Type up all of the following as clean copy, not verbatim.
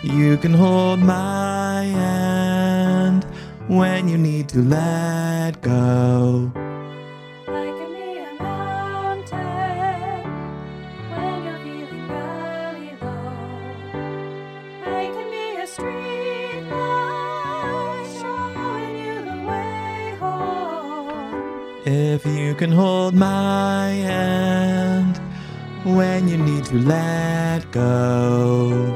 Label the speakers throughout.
Speaker 1: You can hold my hand when you need to let go.
Speaker 2: I can be a mountain when you're feeling really low. I can be a street light showing you the way home.
Speaker 1: If you can hold my hand when you need to let go.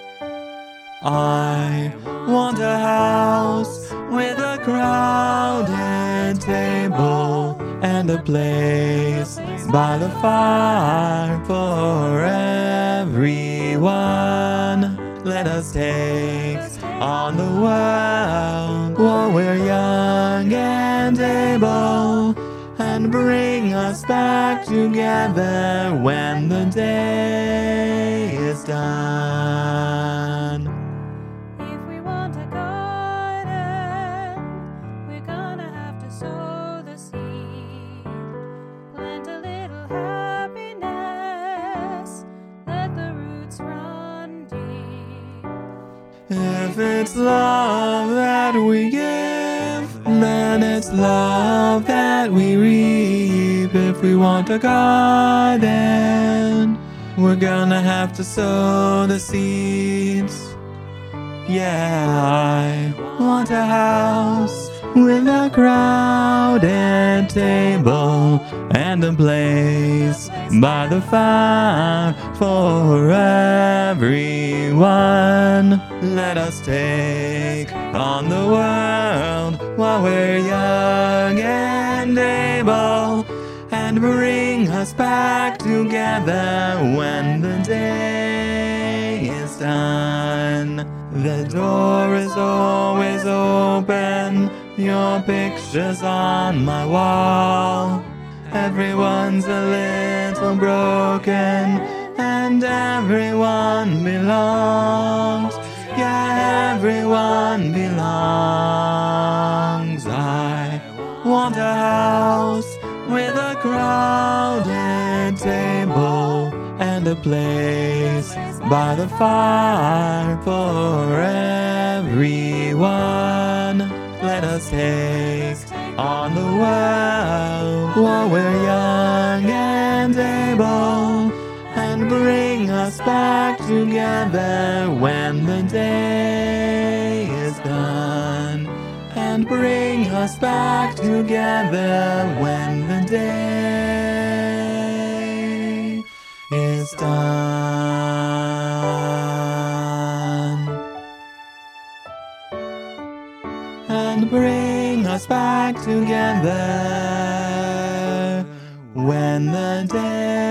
Speaker 1: I want a house with a crowded table and a place by the fire for everyone. Let us take on the world while we're young and able, and bring us back together when the day is done.
Speaker 2: If we want a garden, we're gonna have to sow the seed. Plant a little happiness, let the roots run deep.
Speaker 1: If it's love that we give, then it's love that we reap. If we want a garden, we're gonna have to sow the seeds. Yeah, I want a house with a crowded table and a place by the fire for everyone. Let us take on the world while we're young and able, and bring us back together when the day is done. The door is always open, your picture's on my wall. Everyone's a little broken, and everyone belongs. Yeah, everyone belongs. I want a house with a crowded table and a place by the fire for everyone. Let us take on the world while we're young and able, and bring us back together when the day is done. And bring us back together when the day is done. And bring us back together when the day